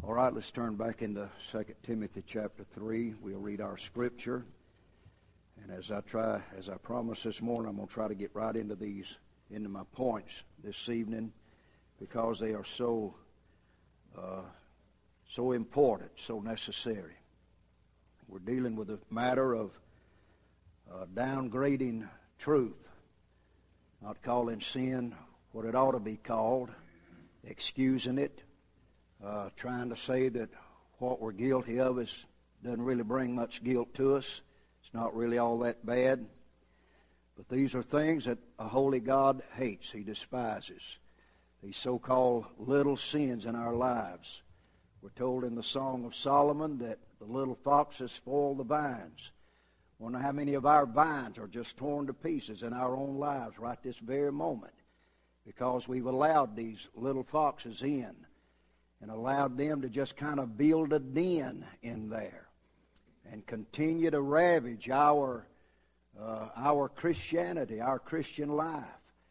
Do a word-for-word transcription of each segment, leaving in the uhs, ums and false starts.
All right, let's turn back into Second Timothy chapter three. We'll read our scripture. And as I try, as I promised this morning, I'm going to try to get right into these, into my points this evening, because they are so, uh, so important, so necessary. We're dealing with a matter of uh, downgrading truth, not calling sin what it ought to be called, excusing it, uh, trying to say that what we're guilty of is doesn't really bring much guilt to us. It's not really all that bad. But these are things that a holy God hates. He despises. These so-called little sins in our lives. We're told in the Song of Solomon that the little foxes spoil the vines. Wonder how many of our vines are just torn to pieces in our own lives right this very moment, because we've allowed these little foxes in and allowed them to just kind of build a den in there and continue to ravage our uh, our Christianity, our Christian life.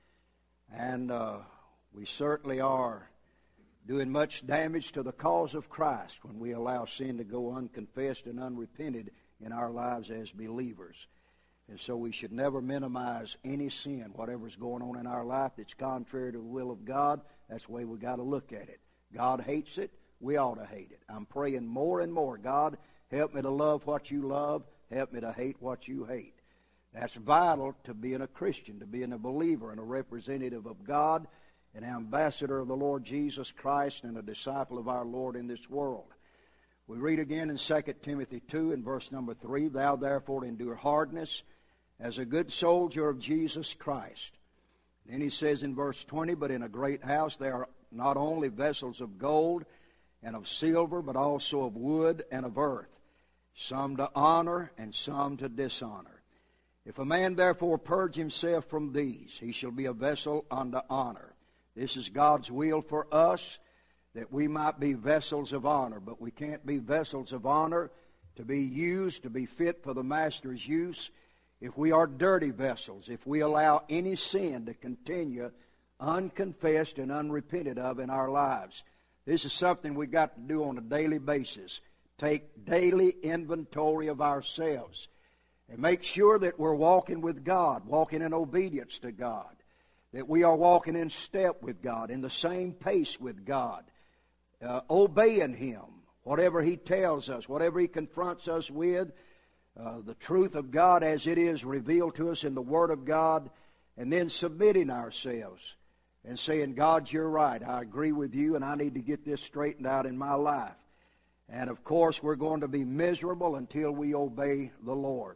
And uh, we certainly are doing much damage to the cause of Christ when we allow sin to go unconfessed and unrepented in our lives as believers. And so we should never minimize any sin, whatever's going on in our life that's contrary to the will of God. That's the way we got to look at it. God hates it. We ought to hate it. I'm praying more and more, God, help me to love what you love. Help me to hate what you hate. That's vital to being a Christian, to being a believer and a representative of God, an ambassador of the Lord Jesus Christ, and a disciple of our Lord in this world. We read again in Second Timothy two in verse number three, Thou therefore endure hardness as a good soldier of Jesus Christ. Then he says in verse twenty, But in a great house there are not only vessels of gold and of silver, but also of wood and of earth, some to honor and some to dishonor. If a man therefore purge himself from these, he shall be a vessel unto honor. This is God's will for us, that we might be vessels of honor. But we can't be vessels of honor to be used, to be fit for the Master's use, if we are dirty vessels, if we allow any sin to continue unconfessed and unrepented of in our lives. This is something we got to do on a daily basis. Take daily inventory of ourselves and make sure that we're walking with God, walking in obedience to God, that we are walking in step with God, in the same pace with God, uh, obeying Him, whatever He tells us, whatever He confronts us with, uh, the truth of God as it is revealed to us in the Word of God, and then submitting ourselves and saying, God, you're right. I agree with you, and I need to get this straightened out in my life. And, of course, we're going to be miserable until we obey the Lord.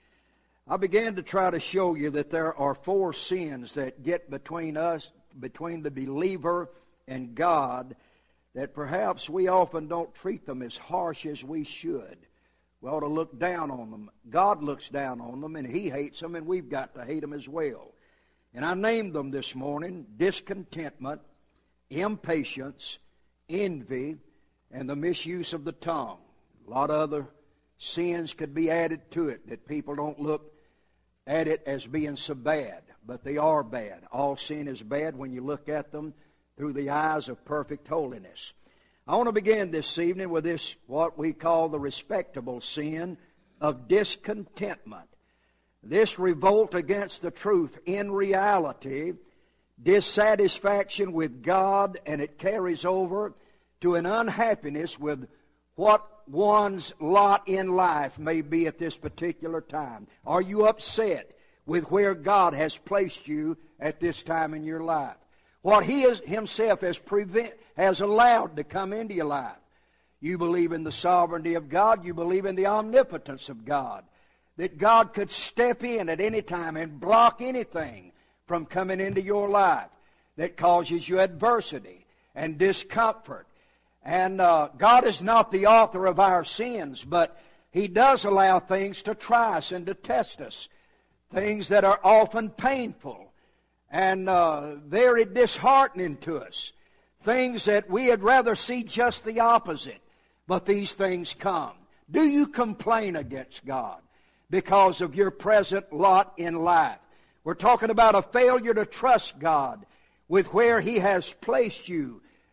I began to try to show you that there are four sins that get between us, between the believer and God, that perhaps we often don't treat them as harsh as we should. We ought to look down on them. God looks down on them, and He hates them, and we've got to hate them as well. And I named them this morning: discontentment, impatience, envy, and the misuse of the tongue. A lot of other sins could be added to it that people don't look at it as being so bad, but they are bad. All sin is bad when you look at them through the eyes of perfect holiness. I want to begin this evening with this, what we call the respectable sin of discontentment. This revolt against the truth, in reality, dissatisfaction with God, and it carries over to an unhappiness with what one's lot in life may be at this particular time. Are you upset with where God has placed you at this time in your life? What He is, Himself has, prevent, has allowed to come into your life. You believe in the sovereignty of God. You believe in the omnipotence of God. That God could step in at any time and block anything from coming into your life that causes you adversity and discomfort. And uh, God is not the author of our sins, but He does allow things to try us and to test us, things that are often painful and uh, very disheartening to us, things that we would rather see just the opposite, but these things come. Do you complain against God because of your present lot in life? We're talking about a failure to trust God with where He has placed you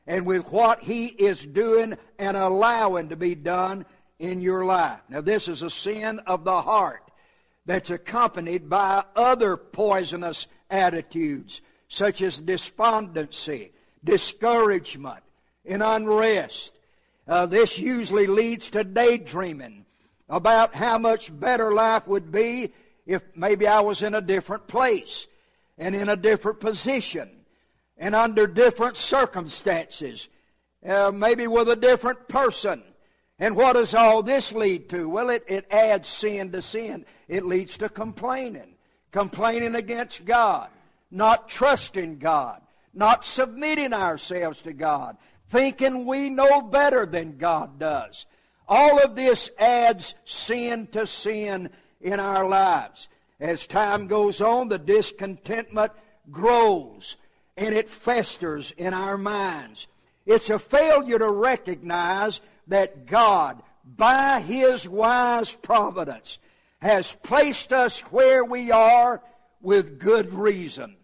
and with what He is doing and allowing to be done in your life. Now, this is a sin of the heart that's accompanied by other poisonous attitudes, such as despondency, discouragement, and unrest. Uh, this usually leads to daydreaming about how much better life would be if maybe I was in a different place and in a different position and under different circumstances, uh, maybe with a different person. And what does all this lead to? Well, it, it adds sin to sin. It leads to complaining, complaining against God, not trusting God, not submitting ourselves to God, thinking we know better than God does. All of this adds sin to sin in our lives. As time goes on, the discontentment grows and it festers in our minds. It's a failure to recognize that God, by His wise providence, has placed us where we are with good reason.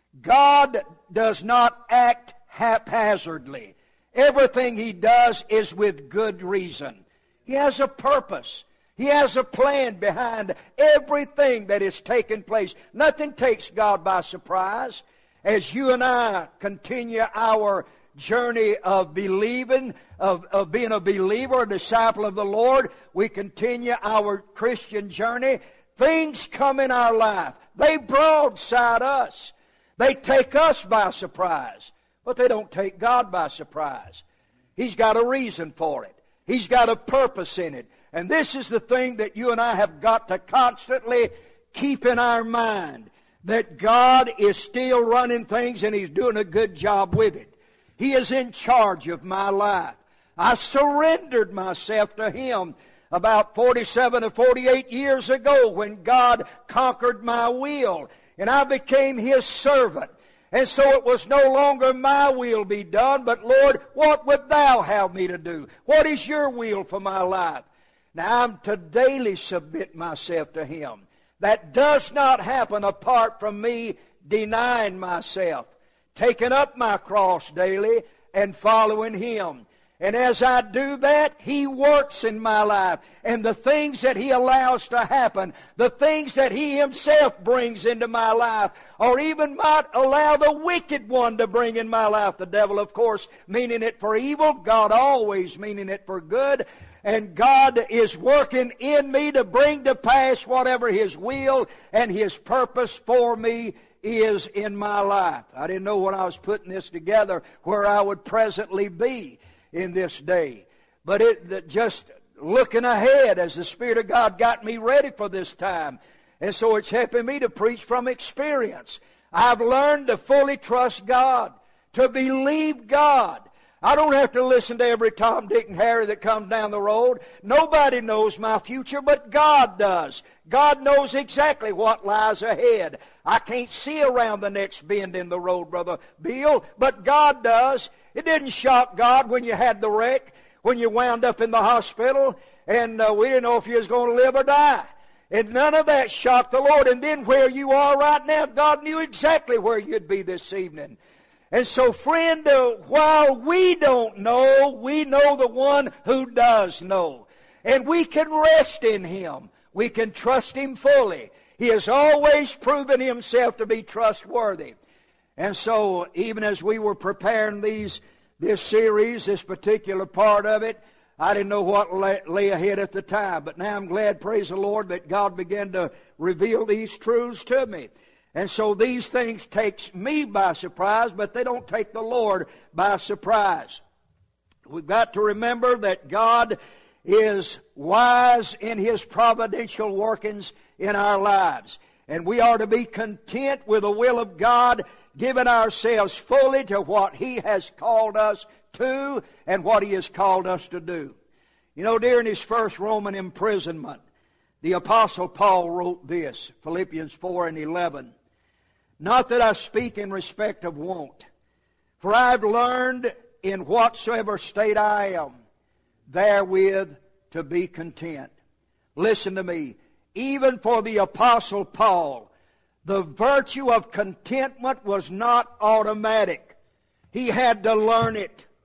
God does not act haphazardly. Everything He does is with good reason. He has a purpose. He has a plan behind everything that is taking place. Nothing takes God by surprise. As you and I continue our journey of believing, of, of being a believer, a disciple of the Lord, we continue our Christian journey. Things come in our life. They broadside us. They take us by surprise. But they don't take God by surprise. He's got a reason for it. He's got a purpose in it. And this is the thing that you and I have got to constantly keep in our mind, that God is still running things and He's doing a good job with it. He is in charge of my life. I surrendered myself to Him about forty-seven or forty-eight years ago when God conquered my will, and I became His servant. And so it was no longer my will be done, but Lord, what would Thou have me to do? What is Your will for my life? Now I'm to daily submit myself to Him. That does not happen apart from me denying myself, taking up my cross daily and following Him. And as I do that, He works in my life. And the things that He allows to happen, the things that He Himself brings into my life, or even might allow the wicked one to bring in my life. The devil, of course, meaning it for evil. God always meaning it for good. And God is working in me to bring to pass whatever His will and His purpose for me is in my life. I didn't know when I was putting this together where I would presently be in this day. But it just looking ahead as the Spirit of God got me ready for this time. And so it's helping me to preach from experience. I've learned to fully trust God, to believe God. I don't have to listen to every Tom, Dick, and Harry that comes down the road. Nobody knows my future, but God does. God knows exactly what lies ahead. I can't see around the next bend in the road, Brother Bill, but God does. It didn't shock God when you had the wreck, when you wound up in the hospital, and uh, we didn't know if you was going to live or die. And none of that shocked the Lord. And then where you are right now, God knew exactly where you'd be this evening. And so, friend, uh, while we don't know, we know the one who does know. And we can rest in Him. We can trust Him fully. He has always proven Himself to be trustworthy. And so, even as we were preparing these, this series, this particular part of it, I didn't know what lay, lay ahead at the time. But now I'm glad, praise the Lord, that God began to reveal these truths to me. And so these things take me by surprise, but they don't take the Lord by surprise. We've got to remember that God is wise in His providential workings in our lives. And we are to be content with the will of God, giving ourselves fully to what He has called us to and what He has called us to do. You know, during his first Roman imprisonment, the Apostle Paul wrote this, Philippians four and eleven. Not that I speak in respect of want, for I've learned in whatsoever state I am, therewith to be content. Listen to me. Even for the Apostle Paul, the virtue of contentment was not automatic. He had to learn it.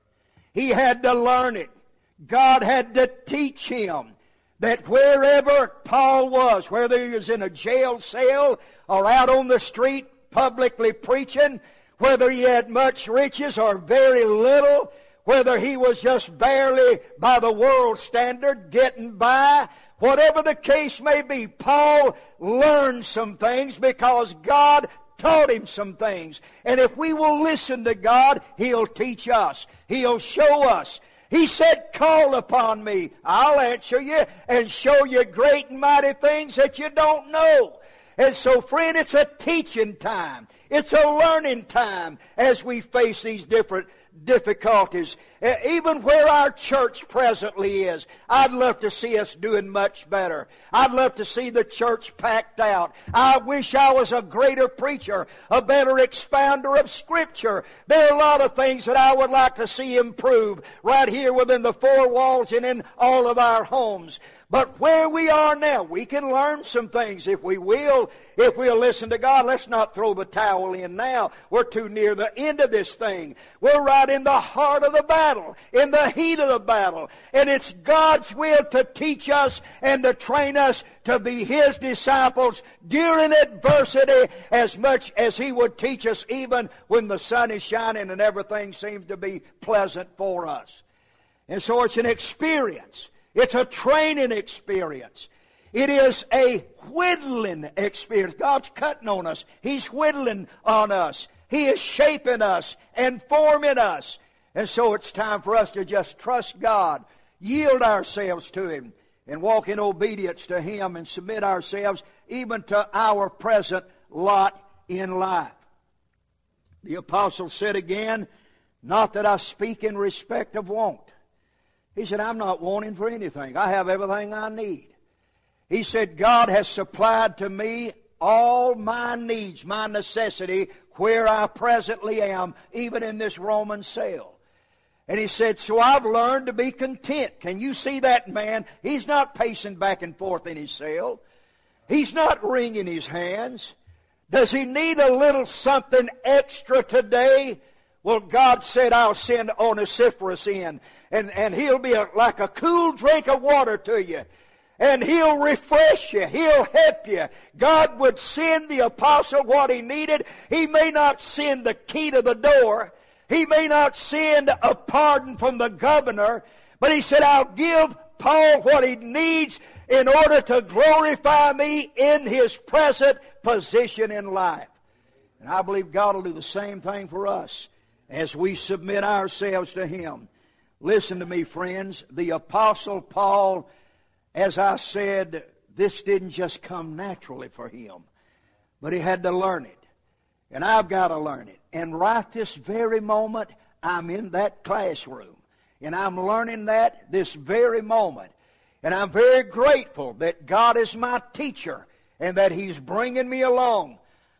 He had to learn it. God had to teach him that wherever Paul was, whether he was in a jail cell or out on the street publicly preaching, whether he had much riches or very little, whether he was just barely by the world standard getting by, whatever the case may be, Paul learned some things because God taught him some things. And if we will listen to God, He'll teach us. He'll show us. He said, call upon me. I'll answer you and show you great and mighty things that you don't know. And so, friend, it's a teaching time. It's a learning time as we face these different difficulties. Uh, even where our church presently is, I'd love to see us doing much better. I'd love to see the church packed out. I wish I was a greater preacher, a better expounder of Scripture. There are a lot of things that I would like to see improve right here within the four walls and in all of our homes. But where we are now, we can learn some things if we will. If we'll listen to God, let's not throw the towel in now. We're too near the end of this thing. We're right in the heart of the battle, in the heat of the battle. And it's God's will to teach us and to train us to be His disciples during adversity as much as He would teach us even when the sun is shining and everything seems to be pleasant for us. And so it's an experience. It's a training experience. It is a whittling experience. God's cutting on us. He's whittling on us. He is shaping us and forming us. And so it's time for us to just trust God, yield ourselves to Him, and walk in obedience to Him and submit ourselves even to our present lot in life. The apostle said again, not that I speak in respect of want. He said, I'm not wanting for anything. I have everything I need. He said, God has supplied to me all my needs, my necessity, where I presently am, even in this Roman cell. And he said, so I've learned to be content. Can you see that man? He's not pacing back and forth in his cell. He's not wringing his hands. Does he need a little something extra today? Well, God said, I'll send Onesiphorus in, and, and he'll be a, like a cool drink of water to you. And he'll refresh you. He'll help you. God would send the apostle what he needed. He may not send the key to the door. He may not send a pardon from the governor. But he said, I'll give Paul what he needs in order to glorify me in his present position in life. And I believe God will do the same thing for us as we submit ourselves to Him. Listen to me, friends. The Apostle Paul, as I said, this didn't just come naturally for him, but he had to learn it. And I've got to learn it. And right this very moment, I'm in that classroom. And I'm learning that this very moment. And I'm very grateful that God is my teacher and that He's bringing me along.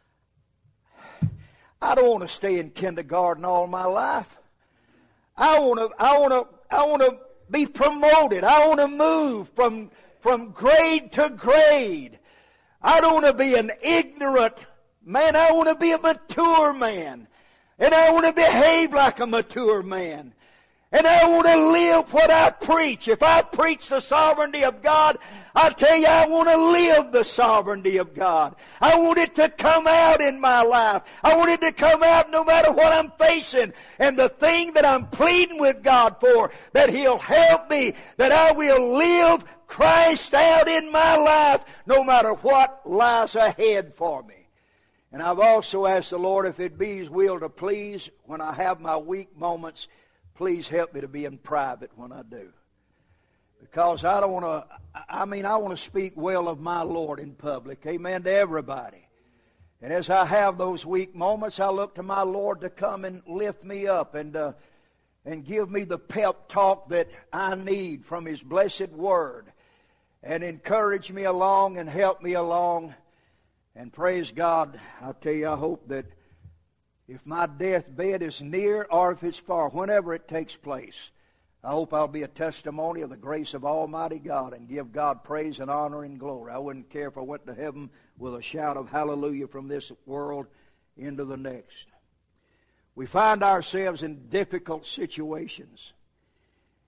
I don't want to stay in kindergarten all my life. I want to, I want to, I want to be promoted. I want to move from, from grade to grade. I don't want to be an ignorant man. I want to be a mature man. And I want to behave like a mature man. And I want to live what I preach. If I preach the sovereignty of God, I tell you, I want to live the sovereignty of God. I want it to come out in my life. I want it to come out no matter what I'm facing. And the thing that I'm pleading with God for, that He'll help me, that I will live Christ out in my life no matter what lies ahead for me. And I've also asked the Lord, if it be His will to please, when I have my weak moments, please help me to be in private when I do. Because I don't want to, I mean, I want to speak well of my Lord in public. Amen to everybody. And as I have those weak moments, I look to my Lord to come and lift me up and, uh, and give me the pep talk that I need from His blessed Word. And encourage me along and help me along. And praise God, I tell you, I hope that if my deathbed is near or if it's far, whenever it takes place, I hope I'll be a testimony of the grace of Almighty God and give God praise and honor and glory. I wouldn't care if I went to heaven with a shout of hallelujah from this world into the next. We find ourselves in difficult situations.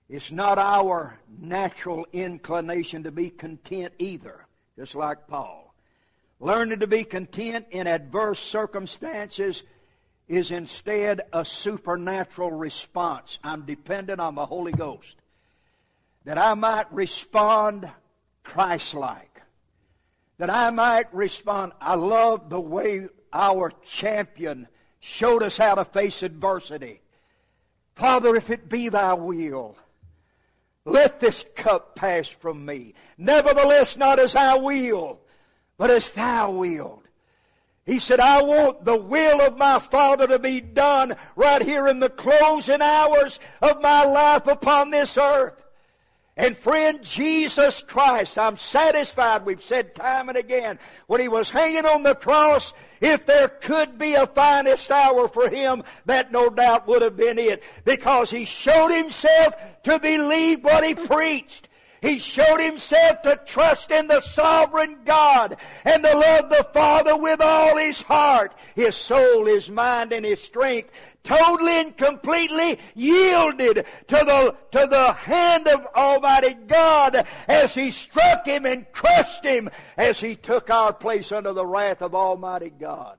It's not our natural inclination to be content either, just like Paul. Learning to be content in adverse circumstances is instead a supernatural response. I'm dependent on the Holy Ghost, that I might respond Christ-like, that I might respond. I love the way our champion showed us how to face adversity. Father, if it be thy will, let this cup pass from me. Nevertheless, not as I will, but as thou wilt. He said, I want the will of my Father to be done right here in the closing hours of my life upon this earth. And friend, Jesus Christ, I'm satisfied, we've said time and again, when He was hanging on the cross, if there could be a finest hour for Him, that no doubt would have been it. Because He showed Himself to believe what He preached. He showed Himself to trust in the sovereign God and to love the Father with all His heart, His soul, His mind, and His strength. Totally and completely yielded to the, to the hand of Almighty God as He struck Him and crushed Him as He took our place under the wrath of Almighty God.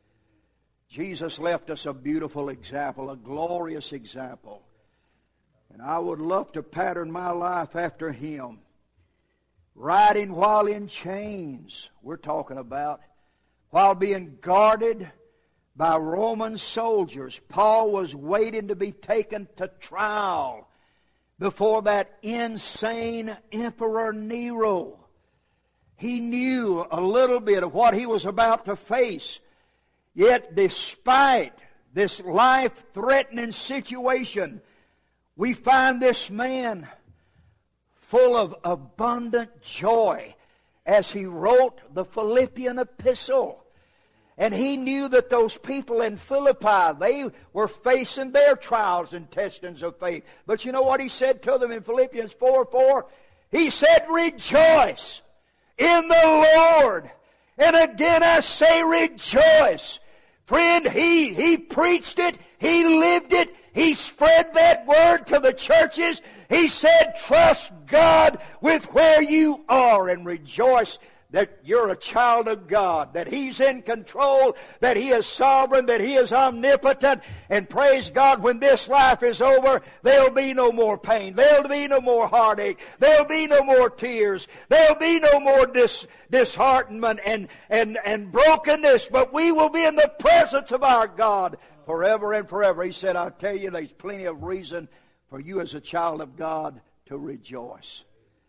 Jesus left us a beautiful example, a glorious example. And I would love to pattern my life after Him. Riding while in chains, we're talking about, while being guarded by Roman soldiers. Paul was waiting to be taken to trial before that insane Emperor Nero. He knew a little bit of what he was about to face. Yet despite this life-threatening situation, we find this man full of abundant joy as he wrote the Philippian epistle. And he knew that those people in Philippi, they were facing their trials and testings of faith. But you know what he said to them in Philippians four four? He said, rejoice in the Lord. And again I say rejoice. Friend, he, he preached it. He lived it. He spread that word to the churches. He said, trust God with where you are and rejoice that you're a child of God, that He's in control, that He is sovereign, that He is omnipotent. And praise God, when this life is over, there'll be no more pain. There'll be no more heartache. There'll be no more tears. There'll be no more dis, disheartenment and, and, and brokenness. But we will be in the presence of our God forever and forever. He said, I'll tell you, there's plenty of reason for you as a child of God to rejoice.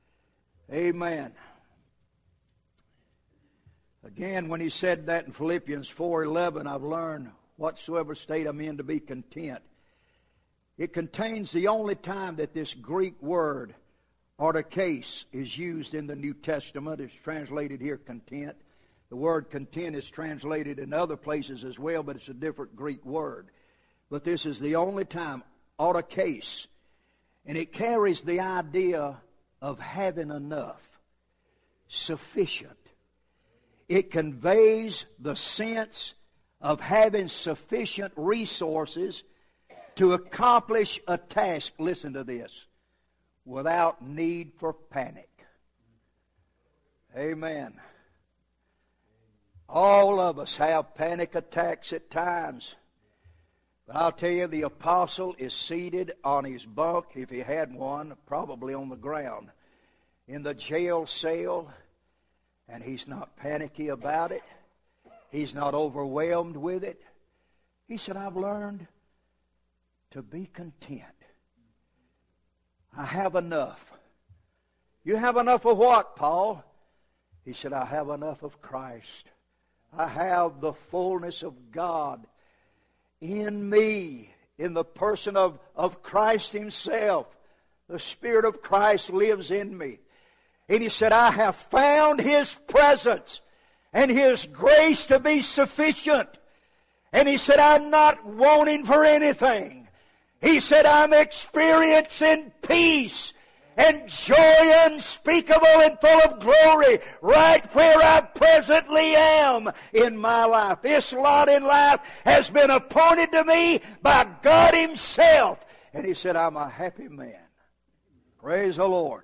Amen. Again, when he said that in Philippians four eleven, I've learned whatsoever state I'm in to be content. It contains the only time that this Greek word, artikes, is used in the New Testament. It's translated here, content. The word content is translated in other places as well, but it's a different Greek word. But this is the only time, artikes. And it carries the idea of having enough, sufficient. It conveys the sense of having sufficient resources to accomplish a task, listen to this, without need for panic. Amen. All of us have panic attacks at times. But I'll tell you, the apostle is seated on his bunk, if he had one, probably on the ground, in the jail cell. And he's not panicky about it. He's not overwhelmed with it. He said, I've learned to be content. I have enough. You have enough of what, Paul? He said, I have enough of Christ. I have the fullness of God in me, in the person of, of Christ Himself. The Spirit of Christ lives in me. And he said, I have found His presence and His grace to be sufficient. And he said, I'm not wanting for anything. He said, I'm experiencing peace and joy unspeakable and full of glory right where I presently am in my life. This lot in life has been appointed to me by God Himself. And he said, I'm a happy man. Praise the Lord.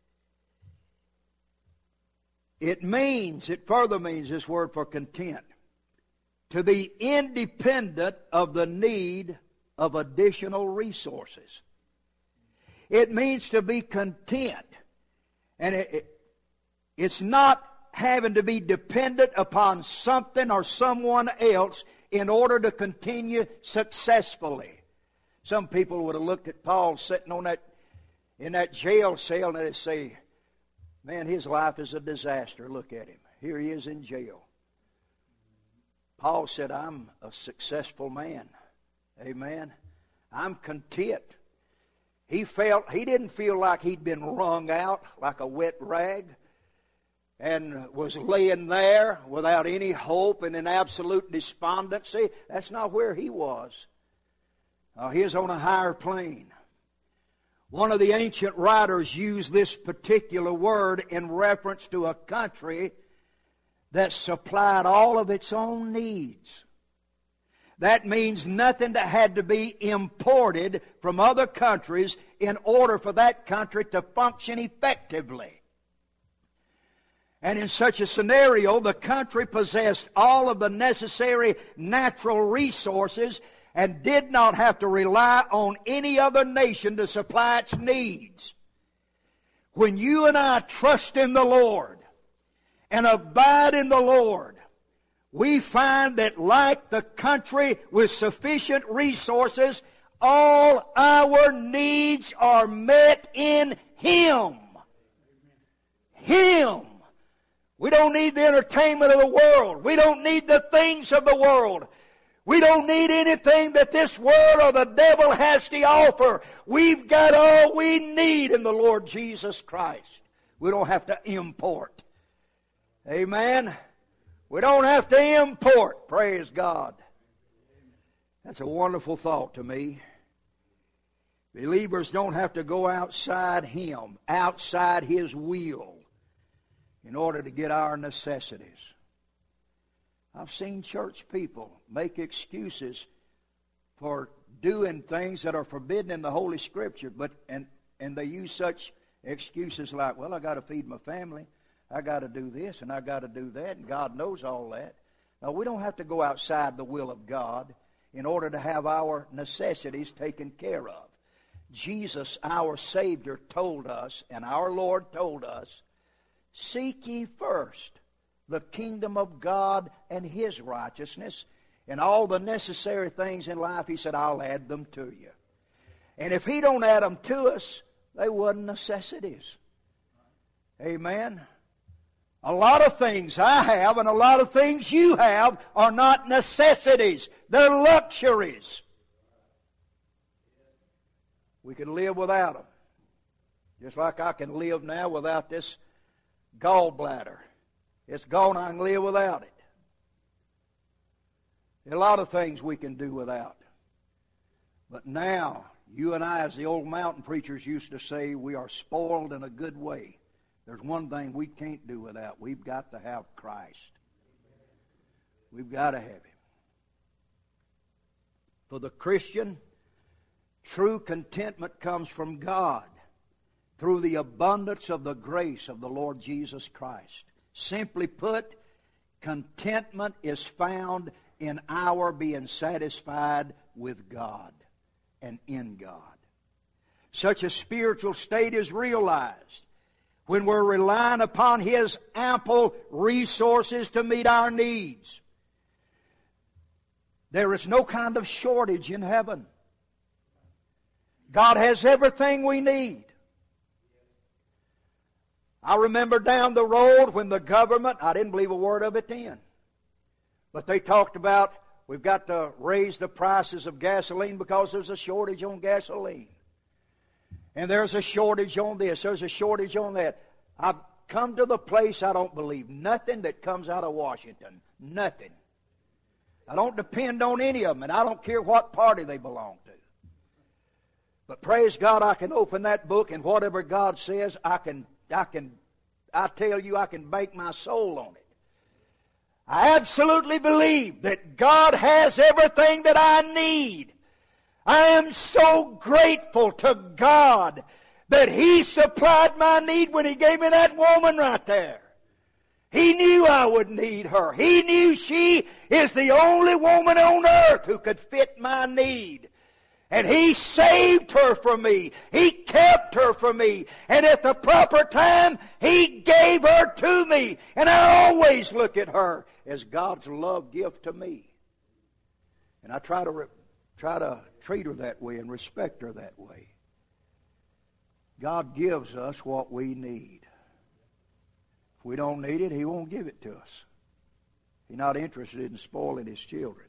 It means, it further means, this word for content, to be independent of the need of additional resources. It means to be content. And it, it, it's not having to be dependent upon something or someone else in order to continue successfully. Some people would have looked at Paul sitting on that in that jail cell and they'd say, man, his life is a disaster. Look at him. Here he is in jail. Paul said, I'm a successful man. Amen. I'm content. He felt, he didn't feel like he'd been wrung out like a wet rag and was laying there without any hope and in absolute despondency. That's not where he was. Uh, he was on a higher plane. One of the ancient writers used this particular word in reference to a country that supplied all of its own needs. That means nothing that had to be imported from other countries in order for that country to function effectively. And in such a scenario, the country possessed all of the necessary natural resources and did not have to rely on any other nation to supply its needs. When you and I trust in the Lord and abide in the Lord, we find that like the country with sufficient resources, all our needs are met in Him. Him. We don't need the entertainment of the world. We don't need the things of the world. We don't need anything that this world or the devil has to offer. We've got all we need in the Lord Jesus Christ. We don't have to import. Amen. We don't have to import. Praise God. That's a wonderful thought to me. Believers don't have to go outside Him, outside His will, in order to get our necessities. I've seen church people make excuses for doing things that are forbidden in the Holy Scripture, but and, and they use such excuses like, well, I got to feed my family. I got to do this and I got to do that, and God knows all that. Now, we don't have to go outside the will of God in order to have our necessities taken care of. Jesus, our Savior, told us, and our Lord told us, seek ye first the kingdom of God and His righteousness, and all the necessary things in life, He said, I'll add them to you. And if He don't add them to us, they wasn't necessities. Amen. A lot of things I have and a lot of things you have are not necessities. They're luxuries. We can live without them. Just like I can live now without this gallbladder. It's gone, I can live without it. There are a lot of things we can do without. But now, you and I, as the old mountain preachers used to say, we are spoiled in a good way. There's one thing we can't do without. We've got to have Christ. We've got to have Him. For the Christian, true contentment comes from God through the abundance of the grace of the Lord Jesus Christ. Simply put, contentment is found in our being satisfied with God and in God. Such a spiritual state is realized when we're relying upon His ample resources to meet our needs. There is no kind of shortage in heaven. God has everything we need. I remember down the road when the government, I didn't believe a word of it then, but they talked about we've got to raise the prices of gasoline because there's a shortage on gasoline. And there's a shortage on this, there's a shortage on that. I've come to the place I don't believe nothing that comes out of Washington. Nothing. I don't depend on any of them, and I don't care what party they belong to. But praise God, I can open that book, and whatever God says, I can I can, I tell you, I can bank my soul on it. I absolutely believe that God has everything that I need. I am so grateful to God that He supplied my need when He gave me that woman right there. He knew I would need her. He knew she is the only woman on earth who could fit my need. And He saved her for me. He kept her for me. And at the proper time, He gave her to me. And I always look at her as God's love gift to me. And I try to re- try to treat her that way and respect her that way. God gives us what we need. If we don't need it, He won't give it to us. He's not interested in spoiling His children.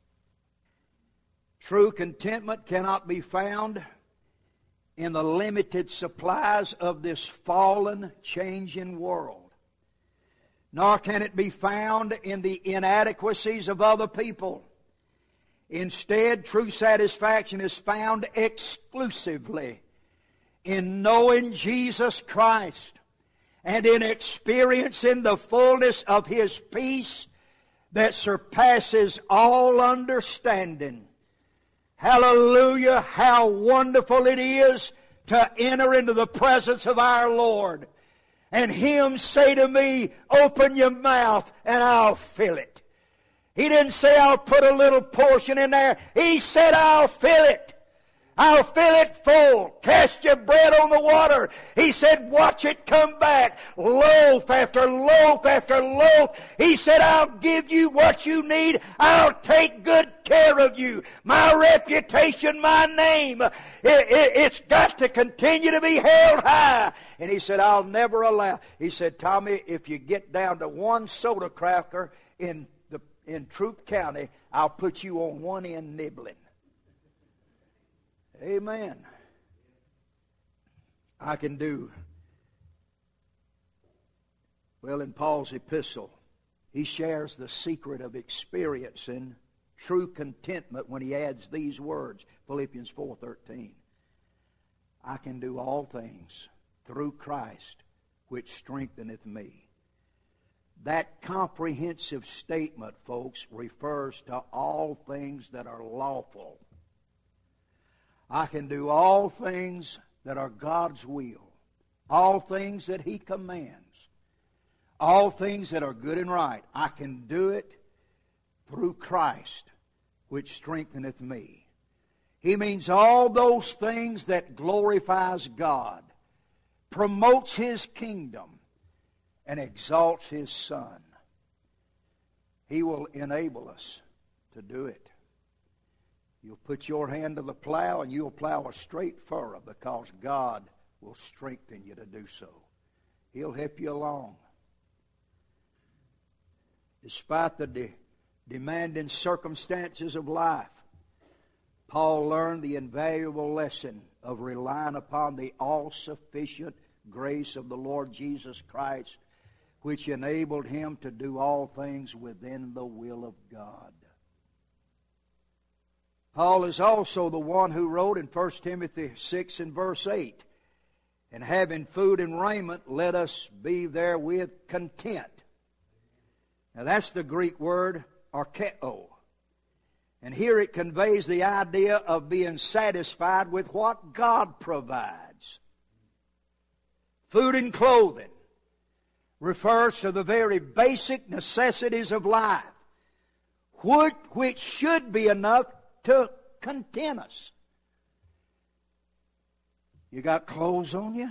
True contentment cannot be found in the limited supplies of this fallen, changing world. Nor can it be found in the inadequacies of other people. Instead, true satisfaction is found exclusively in knowing Jesus Christ and in experiencing the fullness of His peace that surpasses all understanding. Hallelujah, how wonderful it is to enter into the presence of our Lord and Him say to me, open your mouth and I'll fill it. He didn't say I'll put a little portion in there. He said I'll fill it. I'll fill it full. Cast your bread on the water. He said, watch it come back. Loaf after loaf after loaf. He said, I'll give you what you need. I'll take good care of you. My reputation, my name, it, it, it's got to continue to be held high. And He said, I'll never allow. He said, Tommy, if you get down to one soda cracker in, the, in Troup County, I'll put you on one end nibbling. Amen. I can do. Well, in Paul's epistle, he shares the secret of experiencing true contentment when he adds these words, Philippians four thirteen. I can do all things through Christ, which strengtheneth me. That comprehensive statement, folks, refers to all things that are lawful. I can do all things that are God's will, all things that He commands, all things that are good and right. I can do it through Christ, which strengtheneth me. He means all those things that glorifies God, promotes His kingdom, and exalts His Son. He will enable us to do it. You'll put your hand to the plow and you'll plow a straight furrow because God will strengthen you to do so. He'll help you along. Despite the de- demanding circumstances of life, Paul learned the invaluable lesson of relying upon the all-sufficient grace of the Lord Jesus Christ, which enabled him to do all things within the will of God. Paul is also the one who wrote in First Timothy six and verse eight, and having food and raiment, let us be therewith content. Now that's the Greek word archeo. And here it conveys the idea of being satisfied with what God provides. Food and clothing refers to the very basic necessities of life, which should be enough to content us. You got clothes on you?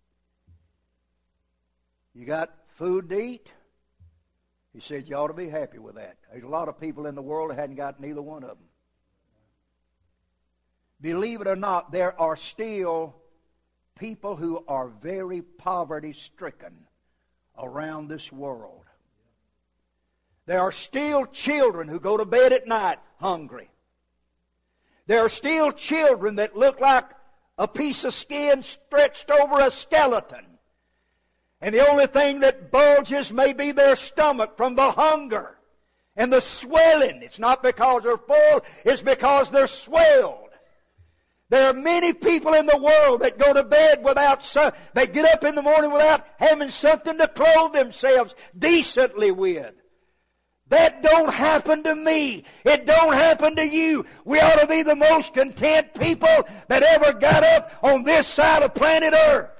You got food to eat? He said you ought to be happy with that. There's a lot of people in the world that hadn't got neither one of them. Believe it or not, there are still people who are very poverty-stricken around this world. There are still children who go to bed at night hungry. There are still children that look like a piece of skin stretched over a skeleton. And the only thing that bulges may be their stomach from the hunger and the swelling. It's not because they're full, it's because they're swelled. There are many people in the world that go to bed without, some, they get up in the morning without having something to clothe themselves decently with. That don't happen to me. It don't happen to you. We ought to be the most content people that ever got up on this side of planet Earth.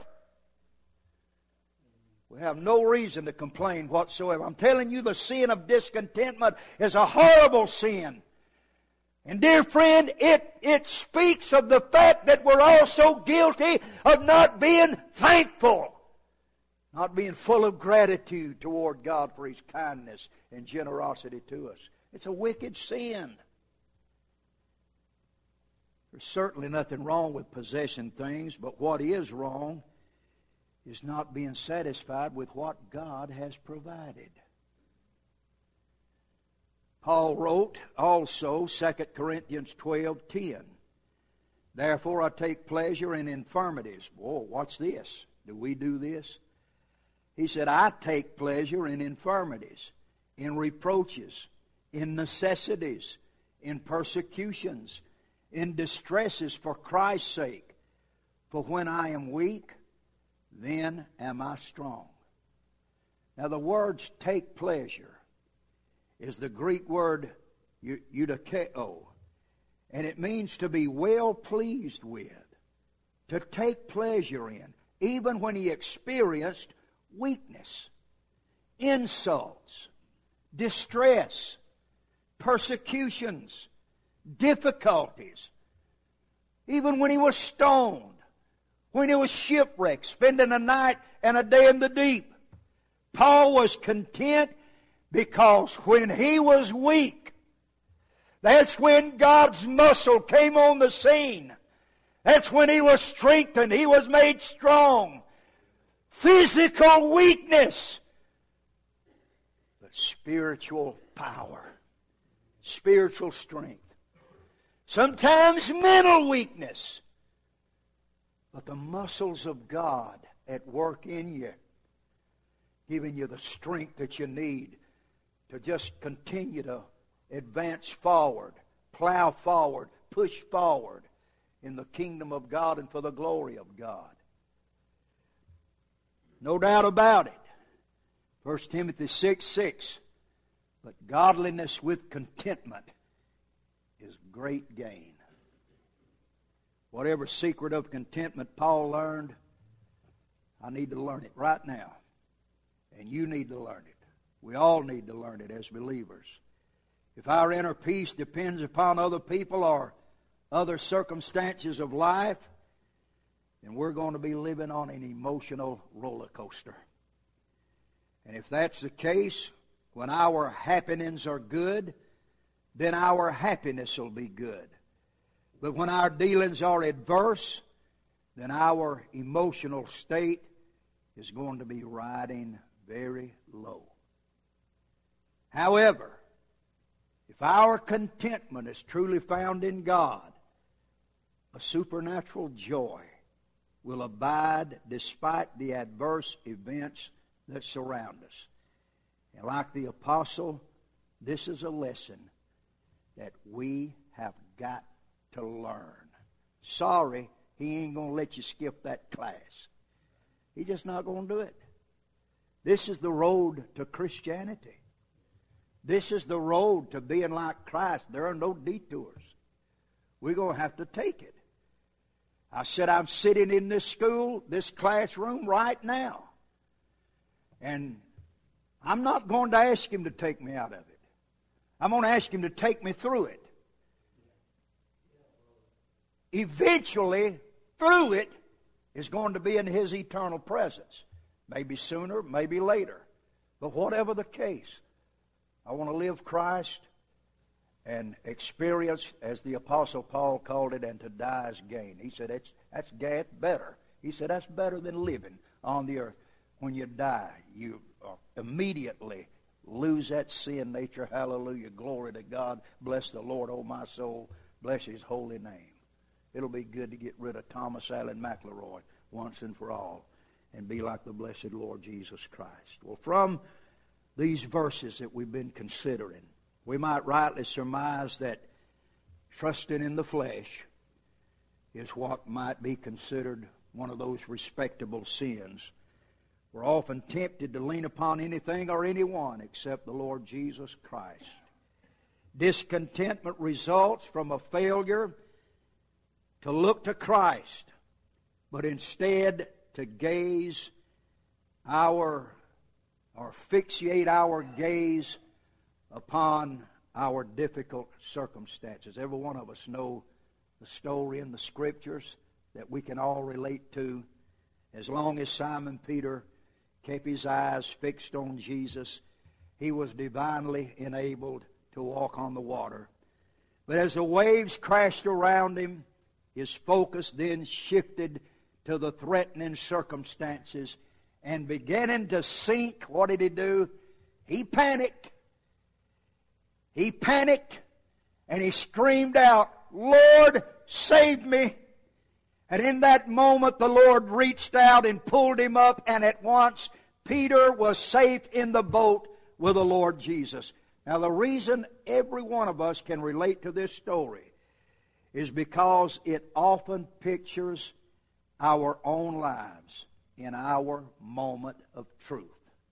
We have no reason to complain whatsoever. I'm telling you, the sin of discontentment is a horrible sin. And dear friend, it, it speaks of the fact that we're also guilty of not being thankful. Not being full of gratitude toward God for His kindness and generosity to us. It's a wicked sin. There's certainly nothing wrong with possessing things, but what is wrong is not being satisfied with what God has provided. Paul wrote also, Second Corinthians twelve ten, therefore I take pleasure in infirmities. Whoa, what's this? Do we do this? He said, I take pleasure in infirmities, in reproaches, in necessities, in persecutions, in distresses for Christ's sake. For when I am weak, then am I strong. Now the words take pleasure is the Greek word eudokeo, and it means to be well pleased with, to take pleasure in, even when he experienced weakness, insults, distress, persecutions, difficulties, even when he was stoned, when he was shipwrecked, spending a night and a day in the deep. Paul was content because when he was weak, that's when God's muscle came on the scene. That's when he was strengthened. He was made strong. Physical weakness, but spiritual power, spiritual strength. Sometimes mental weakness, but the muscles of God at work in you, giving you the strength that you need to just continue to advance forward, plow forward, push forward in the kingdom of God and for the glory of God. No doubt about it. First Timothy six six. But godliness with contentment is great gain. Whatever secret of contentment Paul learned, I need to learn it right now. And you need to learn it. We all need to learn it as believers. If our inner peace depends upon other people or other circumstances of life, then we're going to be living on an emotional roller coaster. And if that's the case, when our happenings are good, then our happiness will be good. But when our dealings are adverse, then our emotional state is going to be riding very low. However, if our contentment is truly found in God, a supernatural joy will abide despite the adverse events that surround us. And like the apostle, this is a lesson that we have got to learn. Sorry, he ain't going to let you skip that class. He's just not going to do it. This is the road to Christianity. This is the road to being like Christ. There are no detours. We're going to have to take it. I said I'm sitting in this school, this classroom right now. And I'm not going to ask him to take me out of it. I'm going to ask him to take me through it. Eventually, through it, is going to be in his eternal presence. Maybe sooner, maybe later. But whatever the case, I want to live Christ and experience, as the Apostle Paul called it, and to die is gain. He said, that's, that's better. He said, that's better than living on the earth. When you die, you immediately lose that sin nature. Hallelujah. Glory to God. Bless the Lord, oh my soul. Bless His holy name. It'll be good to get rid of Thomas Allen McElroy once and for all and be like the blessed Lord Jesus Christ. Well, from these verses that we've been considering, we might rightly surmise that trusting in the flesh is what might be considered one of those respectable sins We're often tempted to lean upon anything or anyone except the Lord Jesus Christ. Discontentment results from a failure to look to Christ, but instead to gaze our, or fixate our gaze upon our difficult circumstances. Every one of us know the story in the Scriptures that we can all relate to. As long as Simon Peter kept his eyes fixed on Jesus, he was divinely enabled to walk on the water. But as the waves crashed around him, his focus then shifted to the threatening circumstances, and beginning to sink, what did he do? He panicked. He panicked, and he screamed out, "Lord, save me!" And in that moment, the Lord reached out and pulled him up, and at once Peter was safe in the boat with the Lord Jesus. Now, the reason every one of us can relate to this story is because it often pictures our own lives in our moment of truth.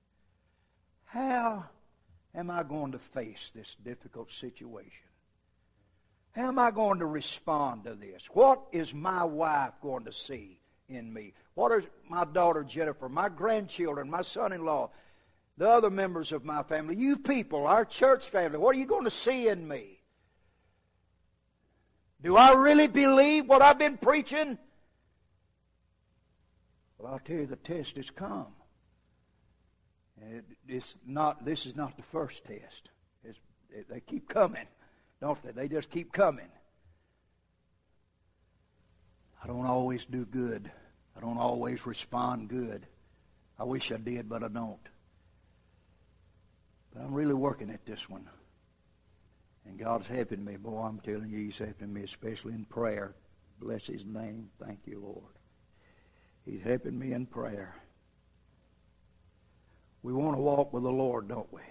How am I going to face this difficult situation? How am I going to respond to this? What is my wife going to see in me? What is my daughter Jennifer, my grandchildren, my son-in-law, the other members of my family, you people, our church family, what are you going to see in me? Do I really believe what I've been preaching? Well, I'll tell you, the test has come. And it, it's not. This is not the first test. It's, it, they keep coming, don't they? They just keep coming. I don't always do good. I don't always respond good. I wish I did, but I don't. But I'm really working at this one. And God's helping me. Boy, I'm telling you, He's helping me, especially in prayer. Bless His name. Thank you, Lord. He's helping me in prayer. We want to walk with the Lord, don't we?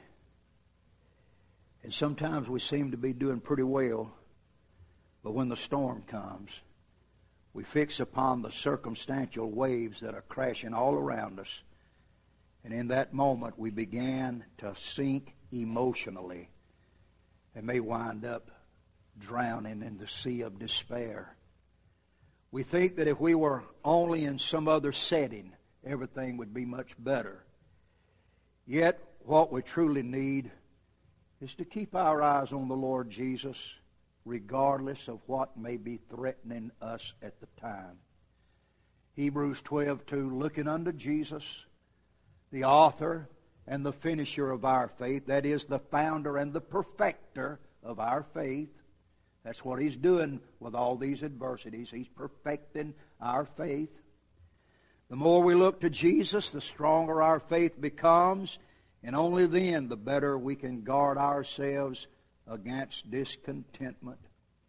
And sometimes we seem to be doing pretty well, but when the storm comes, we fix upon the circumstantial waves that are crashing all around us, and in that moment we begin to sink emotionally and may wind up drowning in the sea of despair. We think that if we were only in some other setting, everything would be much better. Yet, what we truly need is to keep our eyes on the Lord Jesus, regardless of what may be threatening us at the time. Hebrews twelve two, looking unto Jesus, the author and the finisher of our faith, that is, the founder and the perfecter of our faith. That's what He's doing with all these adversities. He's perfecting our faith. The more we look to Jesus, the stronger our faith becomes, and only then the better we can guard ourselves against discontentment.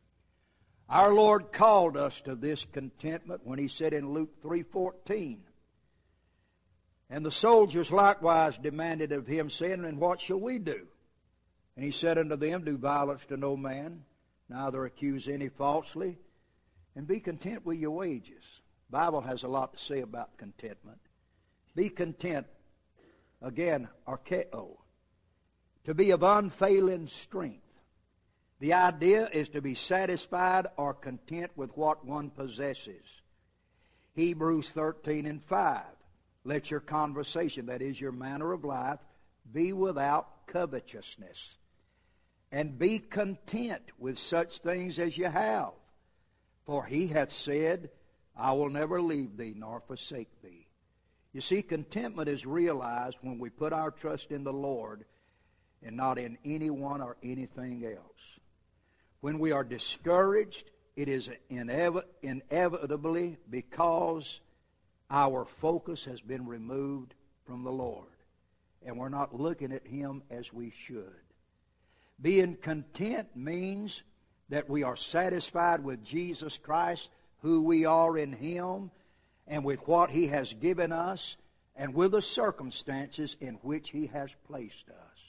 Our Lord called us to this contentment when He said in Luke three fourteen, and the soldiers likewise demanded of Him, saying, and what shall we do? And He said unto them, do violence to no man, neither accuse any falsely, and be content with your wages. The Bible has a lot to say about contentment. Be content, again, archeo, to be of unfailing strength. The idea is to be satisfied or content with what one possesses. Hebrews thirteen and five, let your conversation, that is your manner of life, be without covetousness. And be content with such things as you have. For He hath said, I will never leave thee nor forsake thee. You see, contentment is realized when we put our trust in the Lord and not in anyone or anything else. When we are discouraged, it is inev- inevitably because our focus has been removed from the Lord, and we're not looking at Him as we should. Being content means that we are satisfied with Jesus Christ, who we are in Him, and with what He has given us, and with the circumstances in which He has placed us.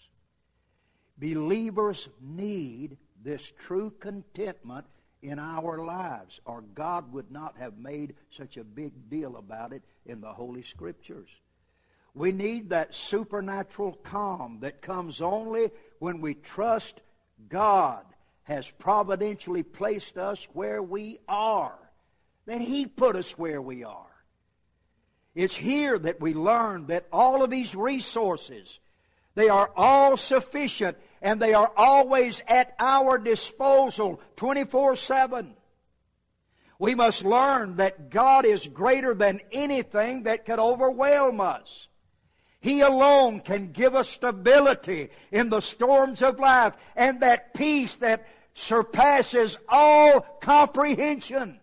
Believers need this true contentment in our lives, or God would not have made such a big deal about it in the Holy Scriptures. We need that supernatural calm that comes only when we trust God has providentially placed us where we are, that He put us where we are. It's here that we learn that all of these resources, they are all sufficient and they are always at our disposal twenty-four seven. We must learn that God is greater than anything that could overwhelm us. He alone can give us stability in the storms of life and that peace that surpasses all comprehension.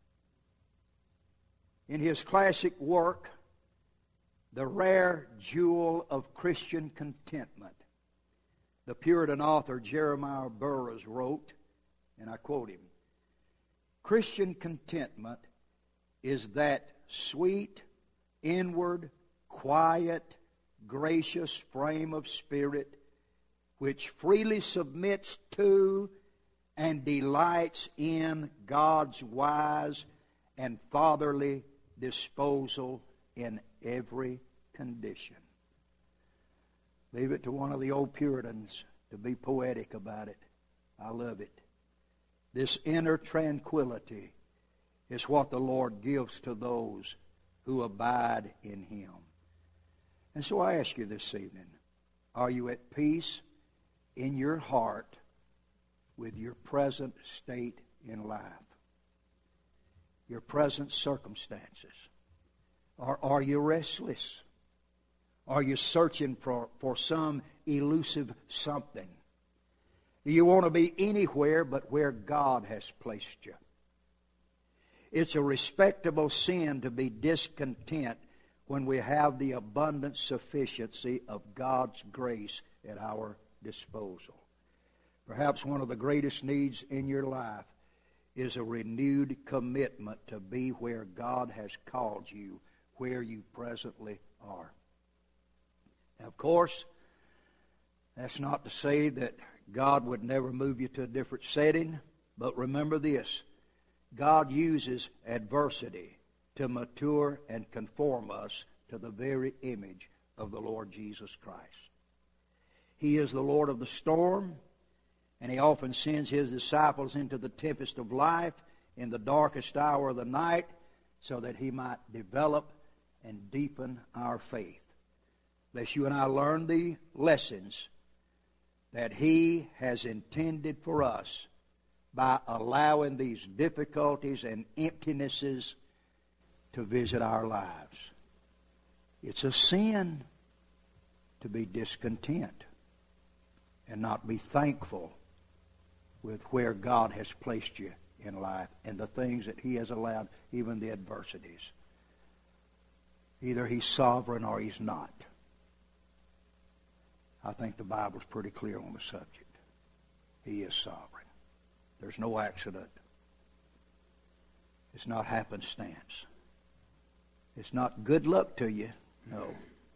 In his classic work, The Rare Jewel of Christian Contentment, the Puritan author Jeremiah Burroughs wrote, and I quote him, "Christian contentment is that sweet, inward, quiet, gracious frame of spirit which freely submits to and delights in God's wise and fatherly disposal in every condition." Leave it to one of the old Puritans to be poetic about it. I love it. This inner tranquility is what the Lord gives to those who abide in Him. And so I ask you this evening, are you at peace in your heart with your present state in life? Your present circumstances? Or are you restless? Are you searching for, for some elusive something? Do you want to be anywhere but where God has placed you? It's a respectable sin to be discontent when we have the abundant sufficiency of God's grace at our disposal. Perhaps one of the greatest needs in your life is a renewed commitment to be where God has called you, where you presently are. Now, of course, that's not to say that God would never move you to a different setting, but remember this: God uses adversity to mature and conform us to the very image of the Lord Jesus Christ. He is the Lord of the storm, and He often sends His disciples into the tempest of life in the darkest hour of the night so that He might develop and deepen our faith. Lest you and I learn the lessons that He has intended for us by allowing these difficulties and emptinesses to visit our lives. It's a sin to be discontent and not be thankful with where God has placed you in life and the things that He has allowed, even the adversities. Either He's sovereign or He's not. I think the Bible's pretty clear on the subject. He is sovereign. There's no accident. It's not happenstance. It's not good luck to you. No.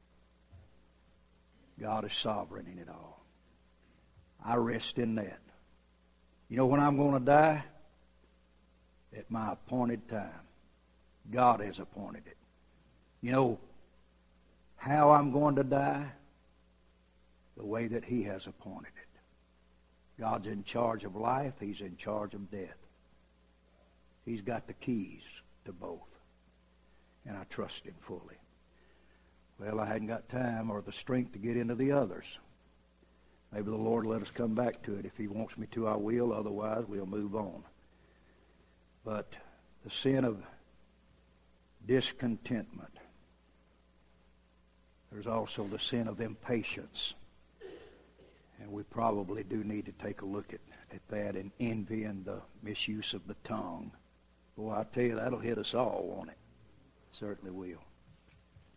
God is sovereign in it all. I rest in that. You know when I'm going to die? At my appointed time. God has appointed it. You know how I'm going to die? The way that He has appointed it. God's in charge of life. He's in charge of death. He's got the keys to both. And I trust Him fully. Well, I hadn't got time or the strength to get into the others. Maybe the Lord let us come back to it. If He wants me to, I will. Otherwise, we'll move on. But the sin of discontentment. There's also the sin of impatience. And we probably do need to take a look at, at that, and envy and the misuse of the tongue. Boy, I tell you, that'll hit us all, won't it? Certainly will.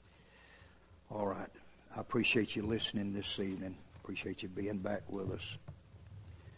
All right. I appreciate you listening this evening. Appreciate you being back with us.